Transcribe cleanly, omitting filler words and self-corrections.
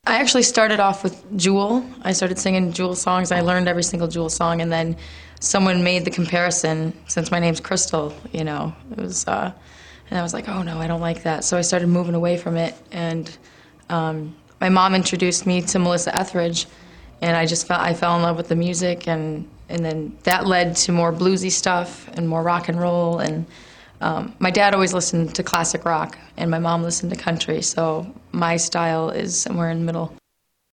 I actually started off with Jewel. I started singing Jewel songs. I learned every single Jewel song, and then someone made the comparison, since my name's Crystal, it was, and I was like, oh no, I don't like that. So I started moving away from it, and my mom introduced me to Melissa Etheridge, and I fell in love with the music, and then that led to more bluesy stuff and more rock and roll, and my dad always listened to classic rock, and my mom listened to country, so my style is somewhere in the middle.